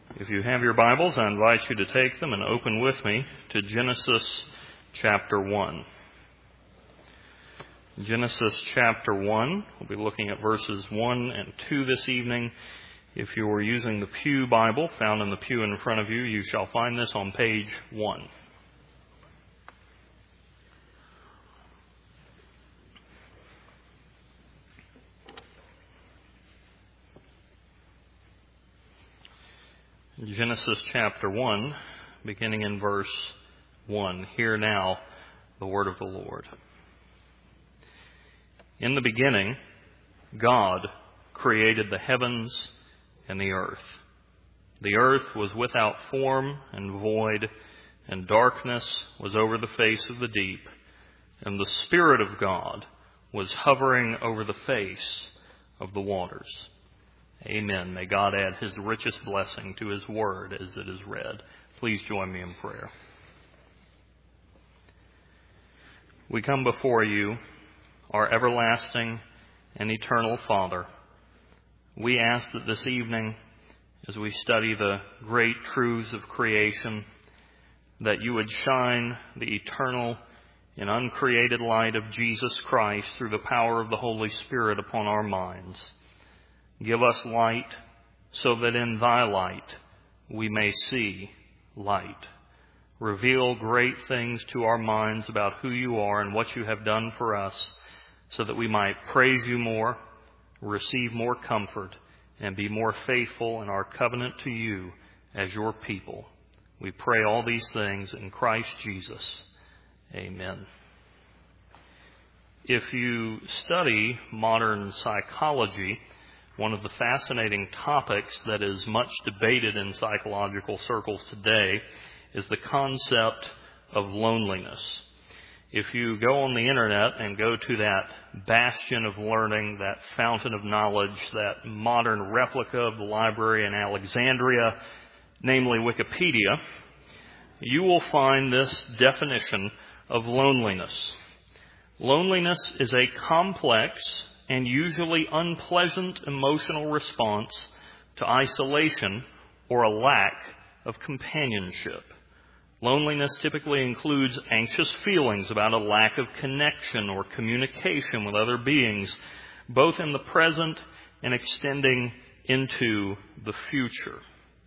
If you have your Bibles, I invite you to take them and open with me to Genesis chapter 1. Genesis chapter 1, we'll be looking at verses 1 and 2 this evening. If you are using the Pew Bible found in the pew in front of you, you shall find this on page 1. Genesis chapter 1, beginning in verse 1. Hear now the word of the Lord. In the beginning, God created the heavens and the earth. The earth was without form and void, and darkness was over the face of the deep, and the Spirit of God was hovering over the face of the waters. Amen. May God add His richest blessing to His word as it is read. Please join me in prayer. We come before you, our everlasting and eternal Father. We ask that this evening, as we study the great truths of creation, that you would shine the eternal and uncreated light of Jesus Christ through the power of the Holy Spirit upon our minds. Give us light so that in thy light we may see light. Reveal great things to our minds about who you are and what you have done for us, so that we might praise you more, receive more comfort, and be more faithful in our covenant to you as your people. We pray all these things in Christ Jesus. Amen. If you study modern psychology, one of the fascinating topics that is much debated in psychological circles today is the concept of loneliness. If you go on the internet and go to that bastion of learning, that fountain of knowledge, that modern replica of the library in Alexandria, namely Wikipedia, you will find this definition of loneliness. Loneliness is a complex and usually unpleasant emotional response to isolation or a lack of companionship. Loneliness typically includes anxious feelings about a lack of connection or communication with other beings, both in the present and extending into the future.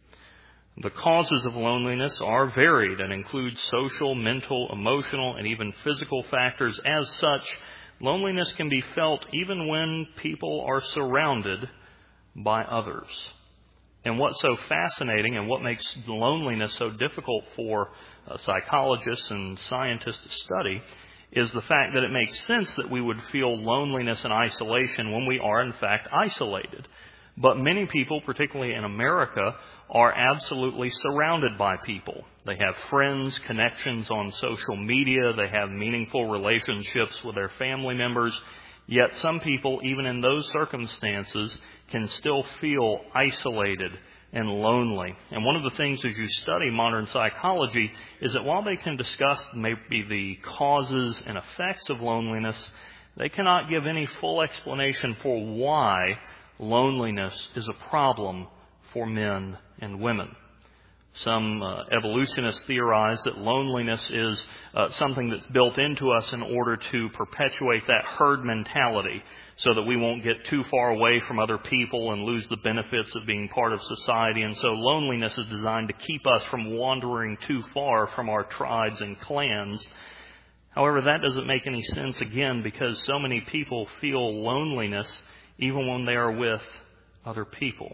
The causes of loneliness are varied and include social, mental, emotional, and even physical factors. As such, loneliness can be felt even when people are surrounded by others. And what's so fascinating and what makes loneliness so difficult for psychologists and scientists to study is the fact that it makes sense that we would feel loneliness and isolation when we are in fact isolated. But many people, particularly in America, are absolutely surrounded by people. They have friends, connections on social media, they have meaningful relationships with their family members. Yet some people, even in those circumstances, can still feel isolated and lonely. And one of the things as you study modern psychology is that while they can discuss maybe the causes and effects of loneliness, they cannot give any full explanation for why loneliness is a problem for men and women. Some evolutionists theorize that loneliness is something that's built into us in order to perpetuate that herd mentality so that we won't get too far away from other people and lose the benefits of being part of society. And so loneliness is designed to keep us from wandering too far from our tribes and clans. However, that doesn't make any sense, again, because so many people feel loneliness even when they are with other people.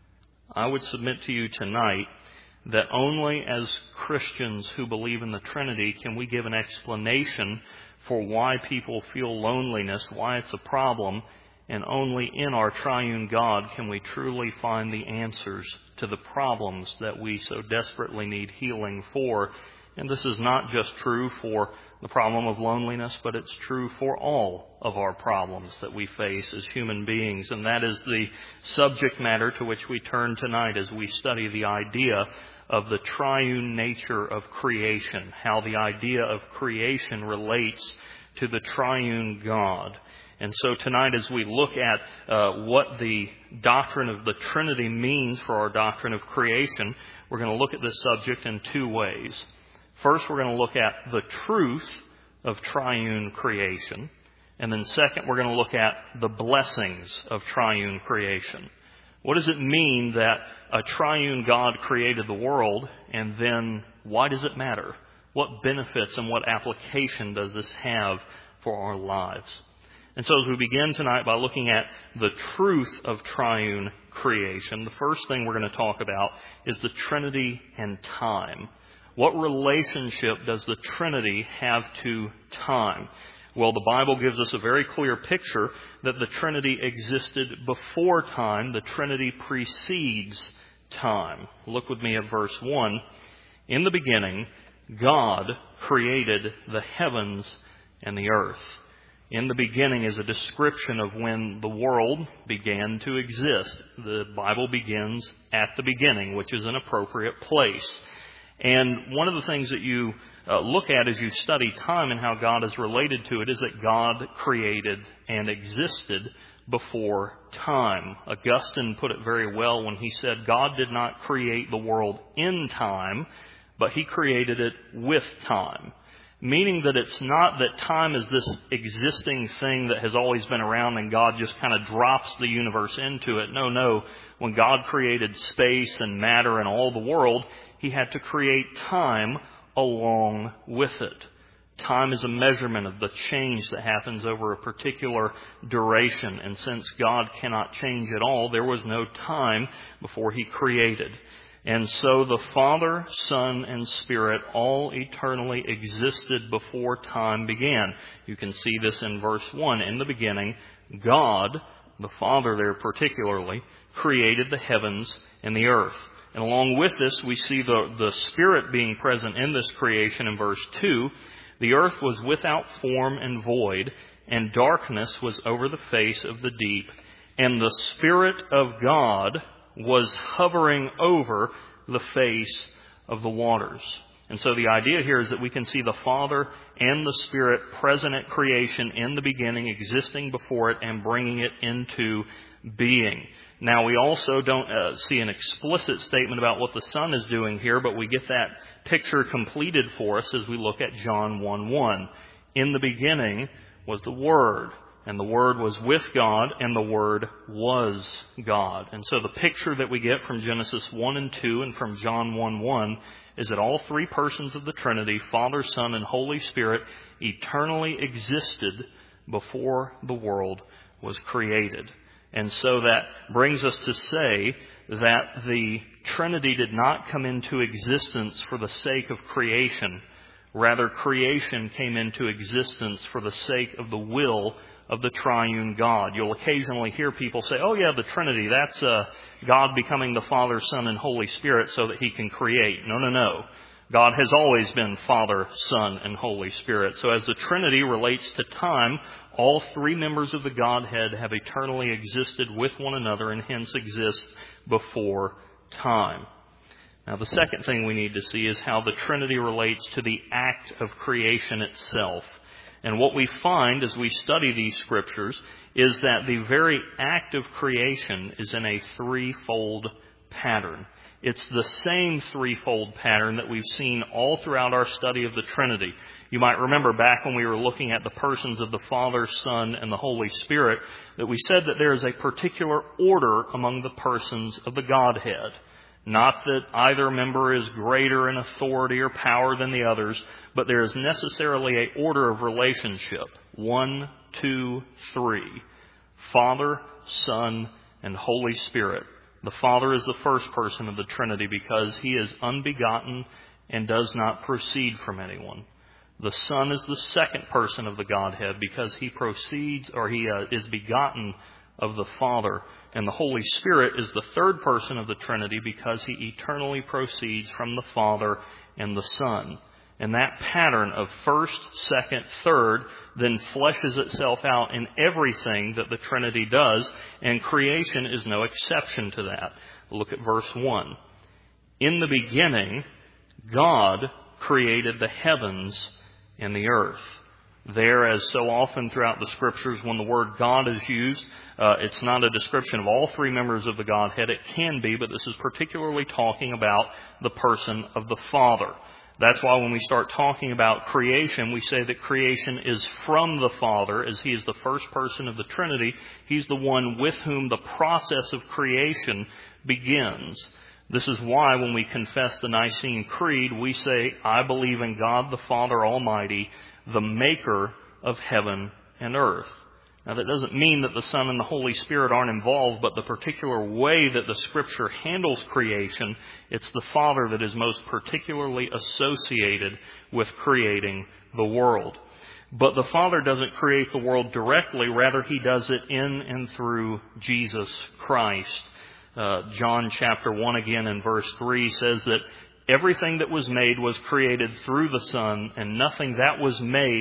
I would submit to you tonight that only as Christians who believe in the Trinity can we give an explanation for why people feel loneliness, why it's a problem, and only in our triune God can we truly find the answers to the problems that we so desperately need healing for. And this is not just true for the problem of loneliness, but it's true for all of our problems that we face as human beings. And that is the subject matter to which we turn tonight as we study the idea of the triune nature of creation, how the idea of creation relates to the triune God. And so tonight, as we look at what the doctrine of the Trinity means for our doctrine of creation, we're going to look at this subject in two ways. First, we're going to look at the truth of triune creation. And then second, we're going to look at the blessings of triune creation. What does it mean that a triune God created the world, and then why does it matter? What benefits and what application does this have for our lives? And so as we begin tonight by looking at the truth of triune creation, the first thing we're going to talk about is the Trinity and time. What relationship does the Trinity have to time? Well, the Bible gives us a very clear picture that the Trinity existed before time. The Trinity precedes time. Look with me at verse 1. In the beginning, God created the heavens and the earth. In the beginning is a description of when the world began to exist. The Bible begins at the beginning, which is an appropriate place. And one of the things that you look at as you study time and how God is related to it is that God created and existed before time. Augustine put it very well when he said, God did not create the world in time, but He created it with time. Meaning that it's not that time is this existing thing that has always been around and God just kind of drops the universe into it. No. When God created space and matter and all the world, He had to create time along with it. Time is a measurement of the change that happens over a particular duration. And since God cannot change at all, there was no time before He created. And so the Father, Son, and Spirit all eternally existed before time began. You can see this in verse 1. In the beginning, God, the Father there particularly, created the heavens and the earth. And along with this, we see the Spirit being present in this creation in verse 2. The earth was without form and void, and darkness was over the face of the deep. And the Spirit of God was hovering over the face of the waters. And so the idea here is that we can see the Father and the Spirit present at creation in the beginning, existing before it and bringing it into being. Now, we also don't see an explicit statement about what the Son is doing here, but we get that picture completed for us as we look at John 1:1. In the beginning was the Word, and the Word was with God, and the Word was God. And so the picture that we get from Genesis 1 and 2 and from John 1:1 is that all three persons of the Trinity, Father, Son, and Holy Spirit, eternally existed before the world was created. And so that brings us to say that the Trinity did not come into existence for the sake of creation. Rather, creation came into existence for the sake of the will of the triune God. You'll occasionally hear people say, oh yeah, the Trinity, that's God becoming the Father, Son, and Holy Spirit so that He can create. No. God has always been Father, Son, and Holy Spirit. So as the Trinity relates to time, all three members of the Godhead have eternally existed with one another and hence exist before time. Now, the second thing we need to see is how the Trinity relates to the act of creation itself. And what we find as we study these scriptures is that the very act of creation is in a threefold pattern. It's the same threefold pattern that we've seen all throughout our study of the Trinity. You might remember back when we were looking at the persons of the Father, Son, and the Holy Spirit, that we said that there is a particular order among the persons of the Godhead. Not that either member is greater in authority or power than the others, but there is necessarily an order of relationship. 1, 2, 3. Father, Son, and Holy Spirit. The Father is the first person of the Trinity because He is unbegotten and does not proceed from anyone. The Son is the second person of the Godhead because He proceeds or He is begotten of the Father. And the Holy Spirit is the third person of the Trinity because He eternally proceeds from the Father and the Son. And that pattern of first, second, third then fleshes itself out in everything that the Trinity does, and creation is no exception to that. Look at verse 1. In the beginning, God created the heavens and the earth. There, as so often throughout the Scriptures, when the word God is used, it's not a description of all three members of the Godhead. It can be, but this is particularly talking about the person of the Father. That's why when we start talking about creation, we say that creation is from the Father, as He is the first person of the Trinity. He's the one with whom the process of creation begins. This is why when we confess the Nicene Creed, we say, I believe in God the Father Almighty, the maker of heaven and earth. Now that doesn't mean that the Son and the Holy Spirit aren't involved, but the particular way that the Scripture handles creation, it's the Father that is most particularly associated with creating the world. But the Father doesn't create the world directly, rather He does it in and through Jesus Christ. John chapter 1 again in verse 3 says that everything that was created through the Son, and nothing that was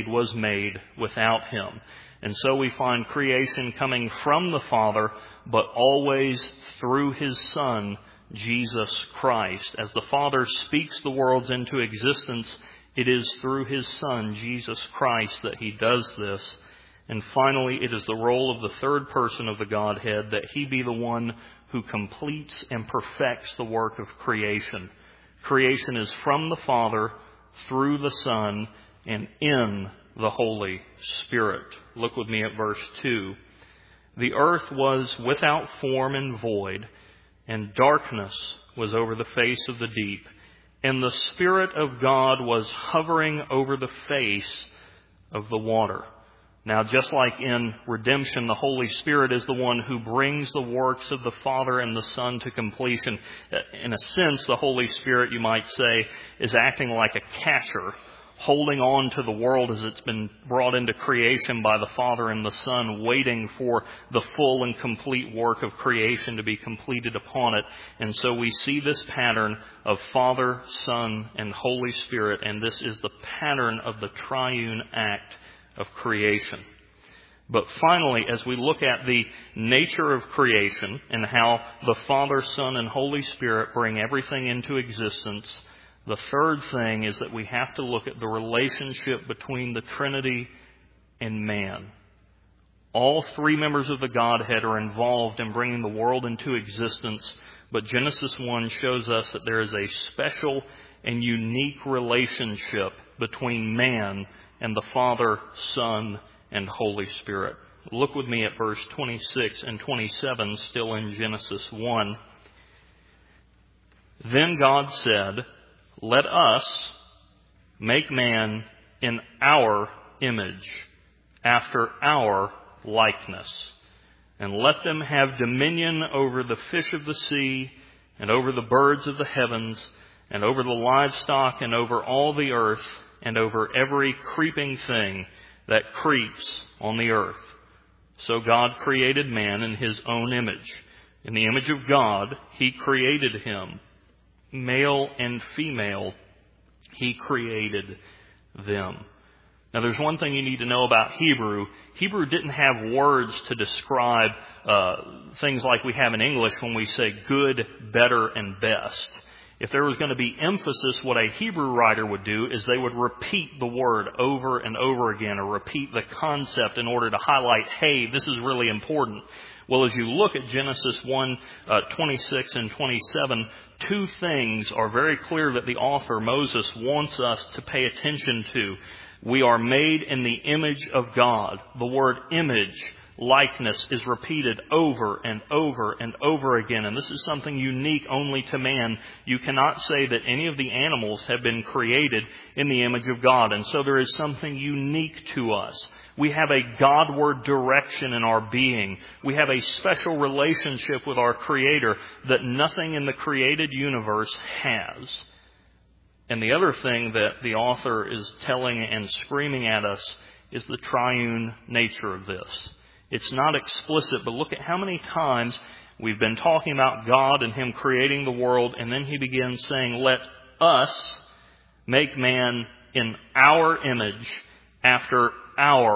made without Him. And so we find creation coming from the Father, but always through His Son, Jesus Christ. As the Father speaks the worlds into existence, it is through His Son, Jesus Christ, that He does this. And finally, it is the role of the third person of the Godhead that He be the one who completes and perfects the work of creation. Creation is from the Father, through the Son, and in the Holy Spirit. Look with me at verse 2. The earth was without form and void, and darkness was over the face of the deep, and the Spirit of God was hovering over the face of the water. Now, just like in redemption, the Holy Spirit is the one who brings the works of the Father and the Son to completion. In a sense, the Holy Spirit, you might say, is acting like a catcher, holding on to the world as it's been brought into creation by the Father and the Son, waiting for the full and complete work of creation to be completed upon it. And so we see this pattern of Father, Son, and Holy Spirit, and this is the pattern of the triune act of creation. But finally, as we look at the nature of creation and how the Father, Son, and Holy Spirit bring everything into existence, the third thing is that we have to look at the relationship between the Trinity and man. All three members of the Godhead are involved in bringing the world into existence, but Genesis 1 shows us that there is a special and unique relationship between man and the Father, Son, and Holy Spirit. Look with me at verse 26 and 27, still in Genesis 1. Then God said, let us make man in our image, after our likeness, and let them have dominion over the fish of the sea, and over the birds of the heavens, and over the livestock, and over all the earth, and over every creeping thing that creeps on the earth. So God created man in His own image. In the image of God, He created him. Male and female, He created them. Now there's one thing you need to know about Hebrew. Hebrew didn't have words to describe things like we have in English when we say good, better, and best. If there was going to be emphasis, what a Hebrew writer would do is they would repeat the word over and over again, or repeat the concept in order to highlight, hey, this is really important. Well, as you look at Genesis 1, 26 and 27, two things are very clear that the author, Moses, wants us to pay attention to. We are made in the image of God. The word image, likeness, is repeated over and over and over again. And this is something unique only to man. You cannot say that any of the animals have been created in the image of God. And so there is something unique to us. We have a Godward direction in our being. We have a special relationship with our Creator that nothing in the created universe has. And the other thing that the author is telling and screaming at us is the triune nature of this. It's not explicit, but look at how many times we've been talking about God and Him creating the world, and then He begins saying, let us make man in our image, after our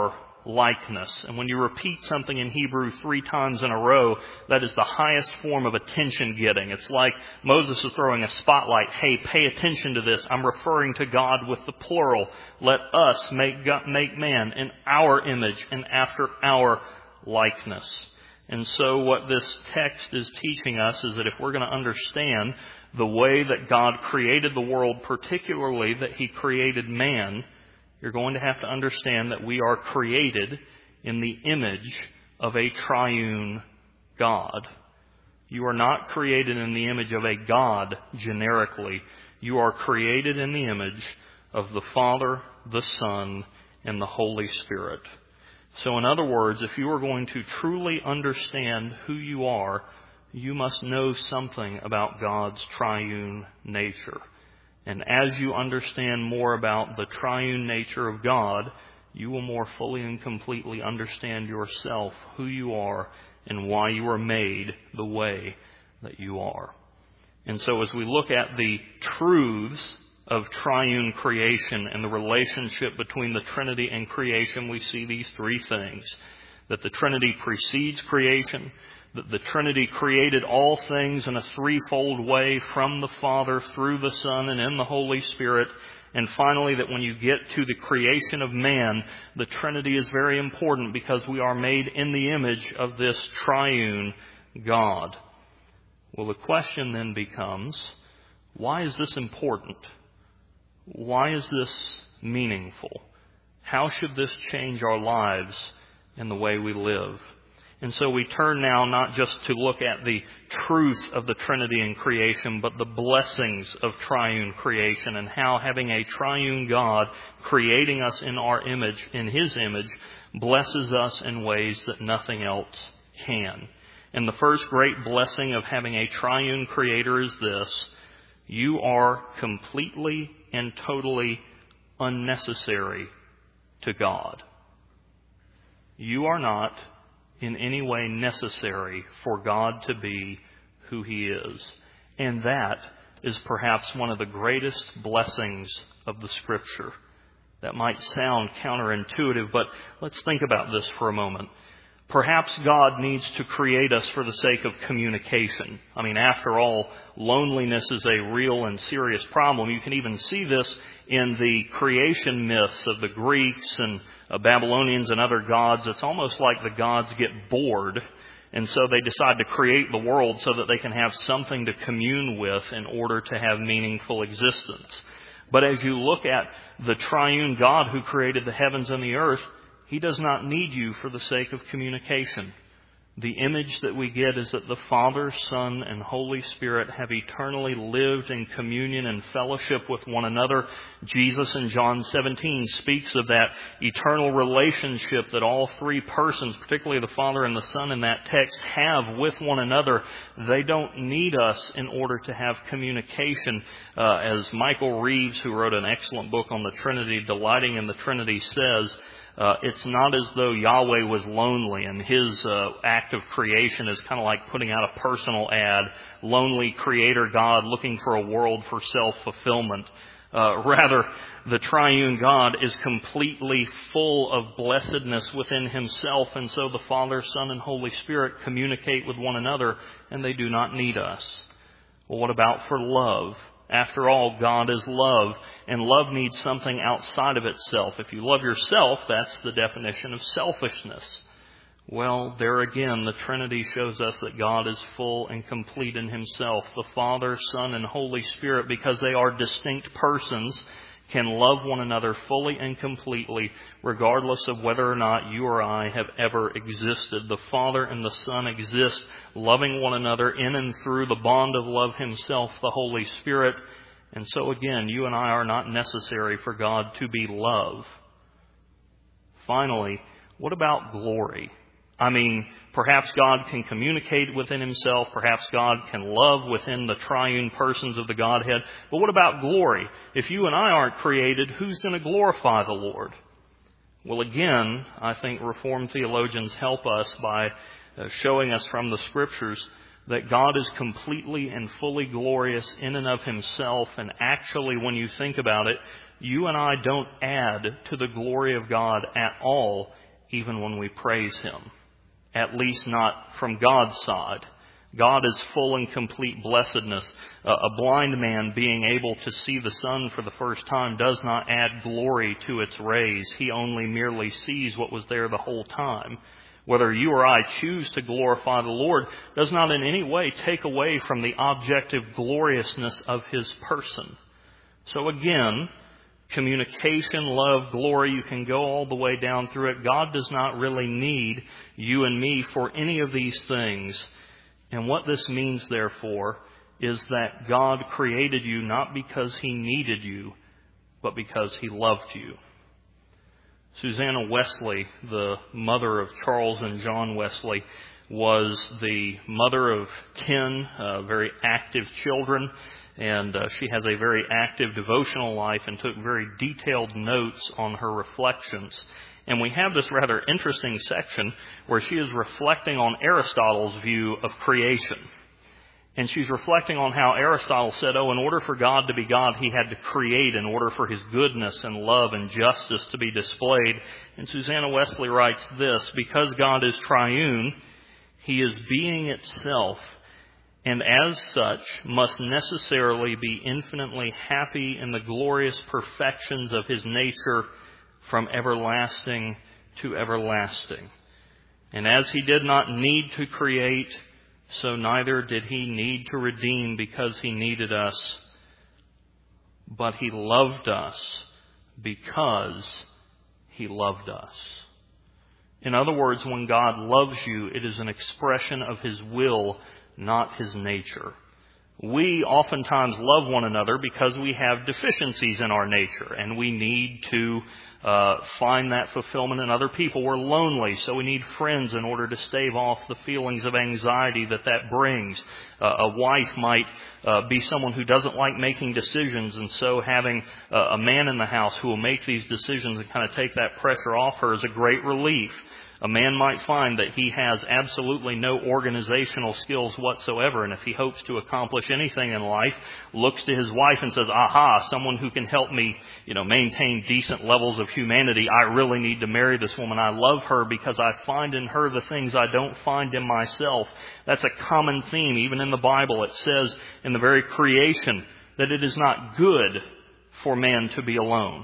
likeness. And when you repeat something in Hebrew 3 times in a row, that is the highest form of attention getting. It's like Moses is throwing a spotlight. Hey, pay attention to this. I'm referring to God with the plural. Let us make man in our image and after our likeness. And so what this text is teaching us is that if we're going to understand the way that God created the world, particularly that He created man, you're going to have to understand that we are created in the image of a triune God. You are not created in the image of a God generically. You are created in the image of the Father, the Son, and the Holy Spirit. So in other words, if you are going to truly understand who you are, you must know something about God's triune nature. And as you understand more about the triune nature of God, you will more fully and completely understand yourself, who you are, and why you are made the way that you are. And so as we look at the truths of triune creation and the relationship between the Trinity and creation, we see these 3 things. That the Trinity precedes creation, that the Trinity created all things in a 3-fold way from the Father, through the Son, and in the Holy Spirit. And finally, that when you get to the creation of man, the Trinity is very important because we are made in the image of this triune God. Well, the question then becomes, why is this important? Why is this meaningful? How should this change our lives and the way we live? And so we turn now not just to look at the truth of the Trinity in creation, but the blessings of triune creation and how having a triune God creating us in our image, in His image, blesses us in ways that nothing else can. And the first great blessing of having a triune Creator is this: you are completely and totally unnecessary to God. You are not in any way necessary for God to be who He is. And that is perhaps one of the greatest blessings of the Scripture. That might sound counterintuitive, but let's think about this for a moment. Perhaps God needs to create us for the sake of communication. I mean, after all, loneliness is a real and serious problem. You can even see this in the creation myths of the Greeks and Babylonians and other gods. It's almost like the gods get bored, and so they decide to create the world so that they can have something to commune with in order to have meaningful existence. But as you look at the triune God who created the heavens and the earth, He does not need you for the sake of communication. The image that we get is that the Father, Son, and Holy Spirit have eternally lived in communion and fellowship with one another. Jesus in John 17 speaks of that eternal relationship that all 3 persons, particularly the Father and the Son in that text, have with one another. They don't need us in order to have communication. As Michael Reeves, who wrote an excellent book on the Trinity, Delighting in the Trinity, says, it's not as though Yahweh was lonely and His act of creation is kind of like putting out a personal ad, lonely creator God looking for a world for self-fulfillment. Rather, the triune God is completely full of blessedness within Himself, and so the Father, Son, and Holy Spirit communicate with one another, and they do not need us. Well, what about for love? After all, God is love, and love needs something outside of itself. If you love yourself, that's the definition of selfishness. Well, there again, the Trinity shows us that God is full and complete in Himself. The Father, Son, and Holy Spirit, because they are distinct persons, can love one another fully and completely, regardless of whether or not you or I have ever existed. The Father and the Son exist, loving one another in and through the bond of love Himself, the Holy Spirit. And so again, you and I are not necessary for God to be love. Finally, what about glory? I mean, perhaps God can communicate within Himself. Perhaps God can love within the triune persons of the Godhead. But what about glory? If you and I aren't created, who's going to glorify the Lord? Well, again, I think Reformed theologians help us by showing us from the Scriptures that God is completely and fully glorious in and of Himself. And actually, when you think about it, you and I don't add to the glory of God at all even when we praise Him. At least not from God's side. God is full and complete blessedness. A blind man being able to see the sun for the first time does not add glory to its rays. He only merely sees what was there the whole time. Whether you or I choose to glorify the Lord does not in any way take away from the objective gloriousness of His person. So again, communication, love, glory, you can go all the way down through it. God does not really need you and me for any of these things. And what this means, therefore, is that God created you not because He needed you, but because He loved you. Susanna Wesley, the mother of Charles and John Wesley, was the mother of 10 very active children, and she has a very active devotional life and took very detailed notes on her reflections. And we have this rather interesting section where she is reflecting on Aristotle's view of creation. And she's reflecting on how Aristotle said, in order for God to be God, He had to create in order for His goodness and love and justice to be displayed. And Susanna Wesley writes this: because God is triune, He is being itself, and as such must necessarily be infinitely happy in the glorious perfections of His nature from everlasting to everlasting. And as He did not need to create, so neither did He need to redeem because He needed us, but He loved us because He loved us. In other words, when God loves you, it is an expression of His will, not His nature. We oftentimes love one another because we have deficiencies in our nature, and we need to find that fulfillment in other people. We're lonely, so we need friends in order to stave off the feelings of anxiety that brings. A wife might be someone who doesn't like making decisions, and so having a man in the house who will make these decisions and kind of take that pressure off her is a great relief. A man might find that he has absolutely no organizational skills whatsoever, and if he hopes to accomplish anything in life, looks to his wife and says, aha, someone who can help me, maintain decent levels of humanity. I really need to marry this woman. I love her because I find in her the things I don't find in myself. That's a common theme. Even in the Bible, it says in the very creation that it is not good for man to be alone.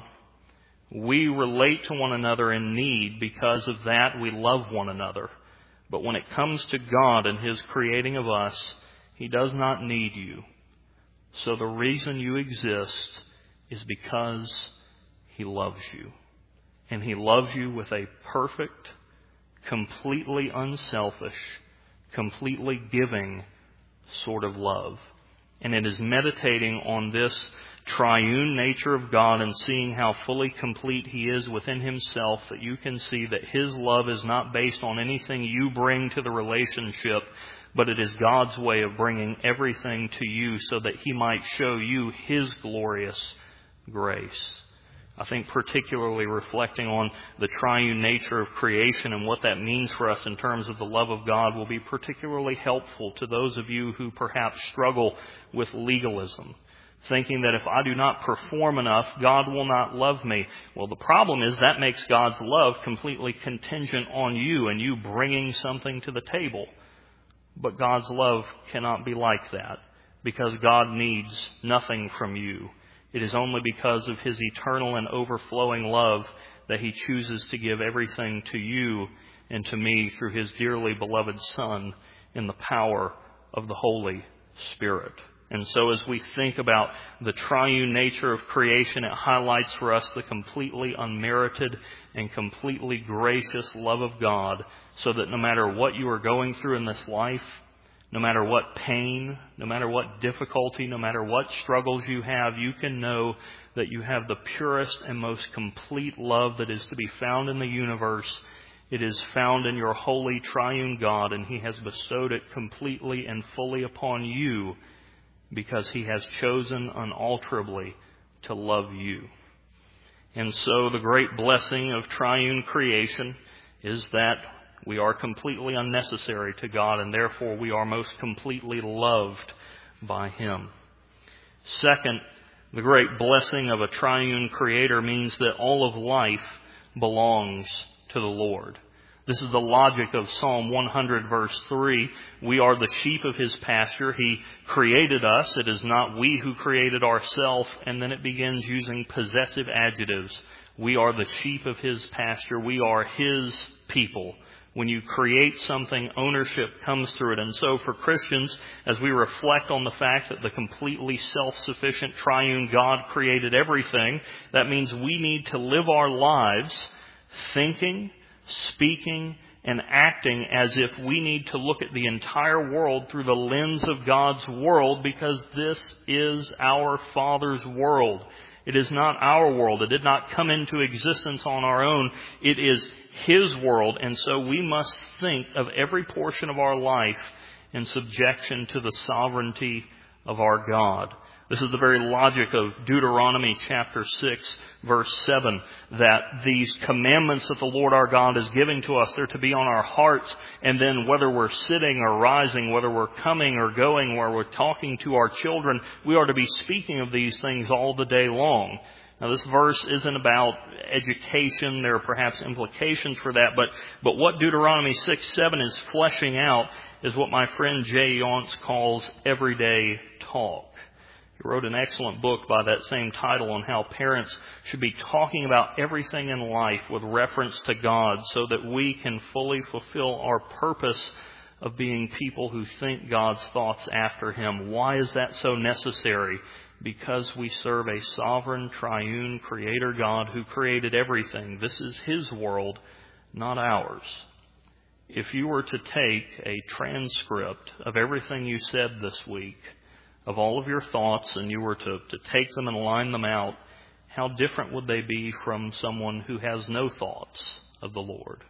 We relate to one another in need. Because of that, we love one another. But when it comes to God and His creating of us, He does not need you. So the reason you exist is because He loves you. And He loves you with a perfect, completely unselfish, completely giving sort of love. And it is meditating on this triune nature of God and seeing how fully complete He is within Himself that you can see that His love is not based on anything you bring to the relationship, but it is God's way of bringing everything to you so that He might show you His glorious grace. I think particularly reflecting on the triune nature of creation and what that means for us in terms of the love of God will be particularly helpful to those of you who perhaps struggle with legalism, thinking that if I do not perform enough, God will not love me. Well, the problem is that makes God's love completely contingent on you and you bringing something to the table. But God's love cannot be like that because God needs nothing from you. It is only because of His eternal and overflowing love that He chooses to give everything to you and to me through His dearly beloved Son in the power of the Holy Spirit. And so as we think about the triune nature of creation, it highlights for us the completely unmerited and completely gracious love of God, so that no matter what you are going through in this life, no matter what pain, no matter what difficulty, no matter what struggles you have, you can know that you have the purest and most complete love that is to be found in the universe. It is found in your holy triune God, and He has bestowed it completely and fully upon you because He has chosen unalterably to love you. And so the great blessing of triune creation is that we are completely unnecessary to God, and therefore we are most completely loved by Him. Second, the great blessing of a triune Creator means that all of life belongs to the Lord. This is the logic of Psalm 100 verse 3. We are the sheep of His pasture. He created us. It is not we who created ourselves. And then it begins using possessive adjectives. We are the sheep of His pasture. We are His people. When you create something, ownership comes through it. And so for Christians, as we reflect on the fact that the completely self-sufficient triune God created everything, that means we need to live our lives thinking, speaking, and acting as if we need to look at the entire world through the lens of God's world, because this is our Father's world. It is not our world. It did not come into existence on our own. It is His world. And so we must think of every portion of our life in subjection to the sovereignty of our God. This is the very logic of Deuteronomy chapter 6, verse 7, that these commandments that the Lord our God is giving to us, they're to be on our hearts. And then whether we're sitting or rising, whether we're coming or going, where we're talking to our children, we are to be speaking of these things all the day long. Now, this verse isn't about education. There are perhaps implications for that. But what Deuteronomy 6:7 is fleshing out is what my friend Jay Yonts calls everyday talk. He wrote an excellent book by that same title on how parents should be talking about everything in life with reference to God, so that we can fully fulfill our purpose of being people who think God's thoughts after Him. Why is that so necessary? Because we serve a sovereign, triune, creator God who created everything. This is His world, not ours. If you were to take a transcript of everything you said this week, of all of your thoughts, and you were to take them and line them out, how different would they be from someone who has no thoughts of the Lord?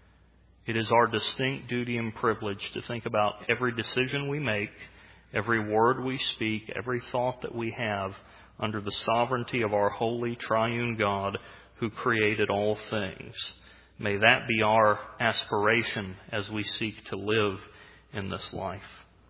It is our distinct duty and privilege to think about every decision we make, every word we speak, every thought that we have under the sovereignty of our holy triune God who created all things. May that be our aspiration as we seek to live in this life.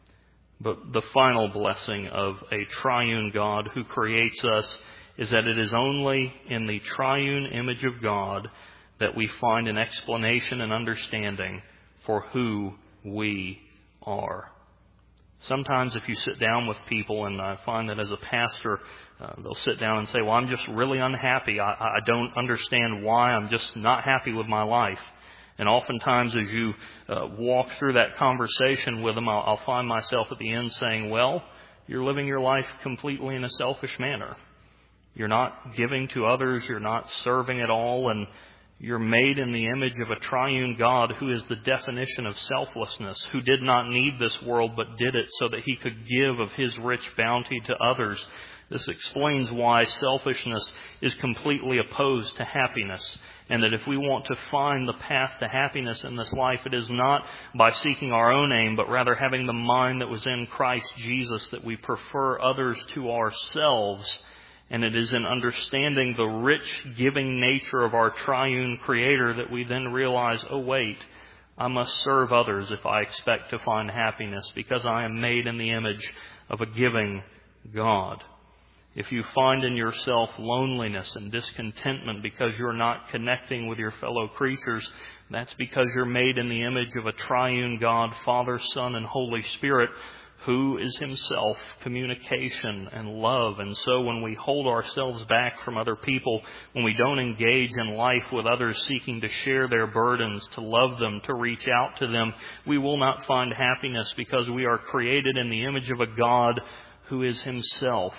But the final blessing of a triune God who creates us is that it is only in the triune image of God that we find an explanation and understanding for who we are. Sometimes if you sit down with people, and I find that as a pastor, they'll sit down and say, well, I'm just really unhappy. I don't understand why. I'm just not happy with my life. And oftentimes as you walk through that conversation with them, I'll find myself at the end saying, well, you're living your life completely in a selfish manner. You're not giving to others. You're not serving at all. And you're made in the image of a triune God who is the definition of selflessness, who did not need this world but did it so that He could give of His rich bounty to others. This explains why selfishness is completely opposed to happiness, and that if we want to find the path to happiness in this life, it is not by seeking our own aim, but rather having the mind that was in Christ Jesus, that we prefer others to ourselves. And it is in understanding the rich giving nature of our triune Creator that we then realize, oh wait, I must serve others if I expect to find happiness, because I am made in the image of a giving God. If you find in yourself loneliness and discontentment because you're not connecting with your fellow creatures, that's because you're made in the image of a triune God, Father, Son, and Holy Spirit, who is Himself communication and love. And so when we hold ourselves back from other people, when we don't engage in life with others seeking to share their burdens, to love them, to reach out to them, we will not find happiness, because we are created in the image of a God who is Himself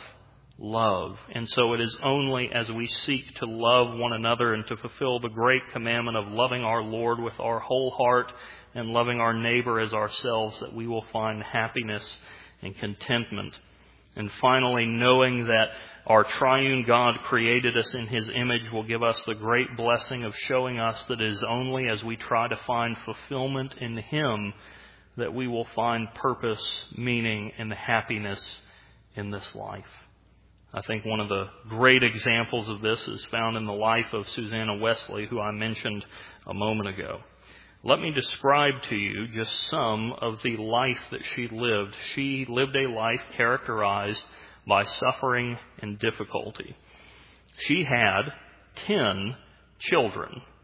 love. And so it is only as we seek to love one another and to fulfill the great commandment of loving our Lord with our whole heart and loving our neighbor as ourselves that we will find happiness and contentment. And finally, knowing that our triune God created us in His image will give us the great blessing of showing us that it is only as we try to find fulfillment in Him that we will find purpose, meaning, and happiness in this life. I think one of the great examples of this is found in the life of Susanna Wesley, who I mentioned a moment ago. Let me describe to you just some of the life that she lived. She lived a life characterized by suffering and difficulty. She had 10 children.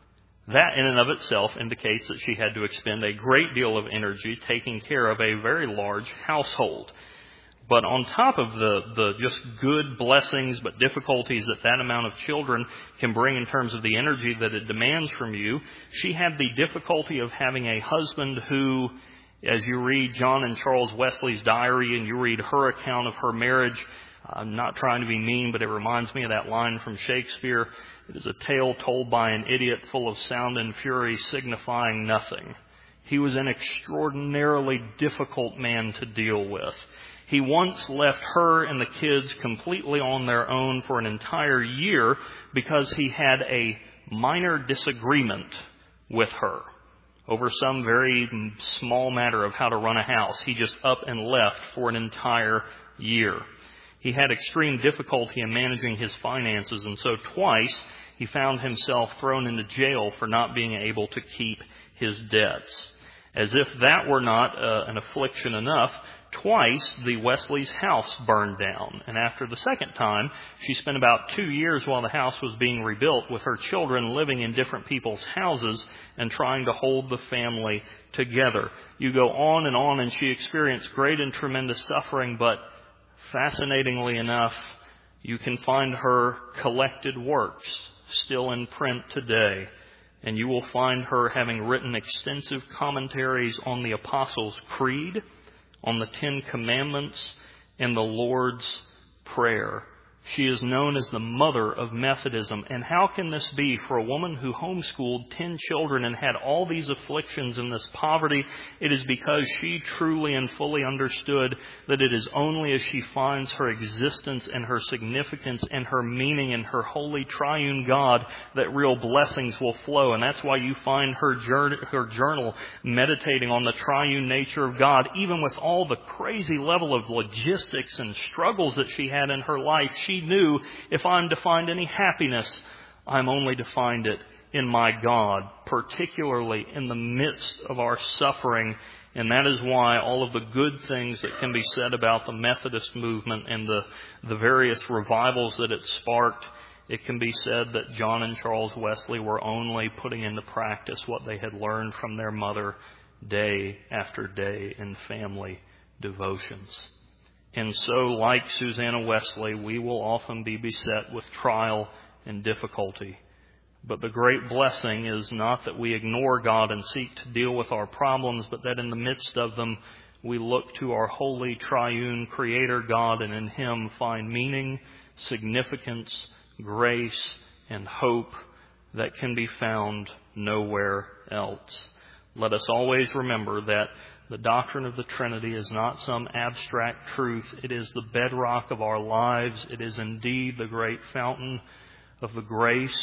That in and of itself indicates that she had to expend a great deal of energy taking care of a very large household. But on top of the just good blessings but difficulties that amount of children can bring in terms of the energy that it demands from you, she had the difficulty of having a husband who, as you read John and Charles Wesley's diary and you read her account of her marriage, I'm not trying to be mean, but it reminds me of that line from Shakespeare. It is a tale told by an idiot full of sound and fury, signifying nothing. He was an extraordinarily difficult man to deal with. He once left her and the kids completely on their own for an entire year because he had a minor disagreement with her over some very small matter of how to run a house. He just up and left for an entire year. He had extreme difficulty in managing his finances, and so twice he found himself thrown into jail for not being able to keep his debts. As if that were not an affliction enough, twice the Wesley's house burned down. And after the second time, she spent about 2 years while the house was being rebuilt with her children living in different people's houses and trying to hold the family together. You go on, and she experienced great and tremendous suffering, but fascinatingly enough, you can find her collected works still in print today. And you will find her having written extensive commentaries on the Apostles' Creed, on the Ten Commandments, and the Lord's Prayer. She is known as the mother of Methodism. And how can this be for a woman who homeschooled 10 children and had all these afflictions and this poverty? It is because she truly and fully understood that it is only as she finds her existence and her significance and her meaning in her holy triune God that real blessings will flow. And that's why you find her journal meditating on the triune nature of God, even with all the crazy level of logistics and struggles that she had in her life. She knew, if I'm to find any happiness, I'm only to find it in my God, particularly in the midst of our suffering. And that is why all of the good things that can be said about the Methodist movement and the various revivals that it sparked, it can be said that John and Charles Wesley were only putting into practice what they had learned from their mother day after day in family devotions. And so, like Susanna Wesley, we will often be beset with trial and difficulty. But the great blessing is not that we ignore God and seek to deal with our problems, but that in the midst of them, we look to our holy triune Creator God and in Him find meaning, significance, grace, and hope that can be found nowhere else. Let us always remember that the doctrine of the Trinity is not some abstract truth. It is the bedrock of our lives. It is indeed the great fountain of the grace,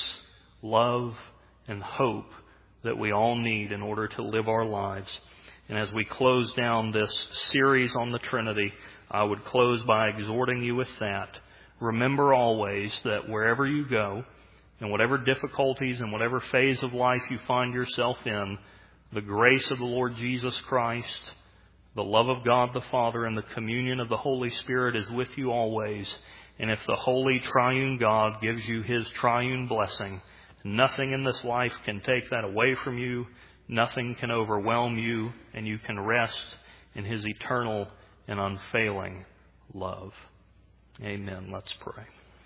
love, and hope that we all need in order to live our lives. And as we close down this series on the Trinity, I would close by exhorting you with that. Remember always that wherever you go, and whatever difficulties and whatever phase of life you find yourself in, the grace of the Lord Jesus Christ, the love of God the Father, and the communion of the Holy Spirit is with you always. And if the holy triune God gives you His triune blessing, nothing in this life can take that away from you. Nothing can overwhelm you, and you can rest in His eternal and unfailing love. Amen. Let's pray.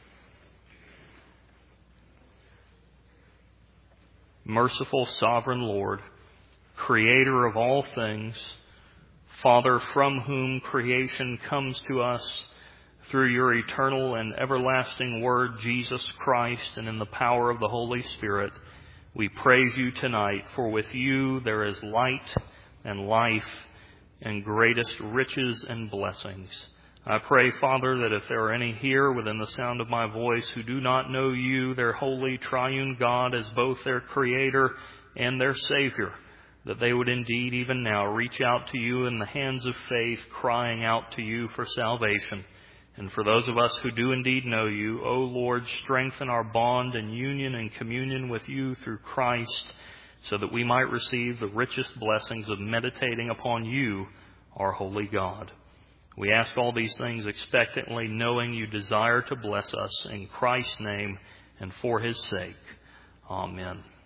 Merciful, sovereign Lord, Creator of all things, Father, from whom creation comes to us through your eternal and everlasting Word, Jesus Christ, and in the power of the Holy Spirit, we praise you tonight, for with you there is light and life and greatest riches and blessings. I pray, Father, that if there are any here within the sound of my voice who do not know you, their holy triune God, as both their Creator and their Savior, that they would indeed even now reach out to you in the hands of faith, crying out to you for salvation. And for those of us who do indeed know you, O Lord, strengthen our bond and union and communion with you through Christ, so that we might receive the richest blessings of meditating upon you, our holy God. We ask all these things expectantly, knowing you desire to bless us in Christ's name and for His sake. Amen.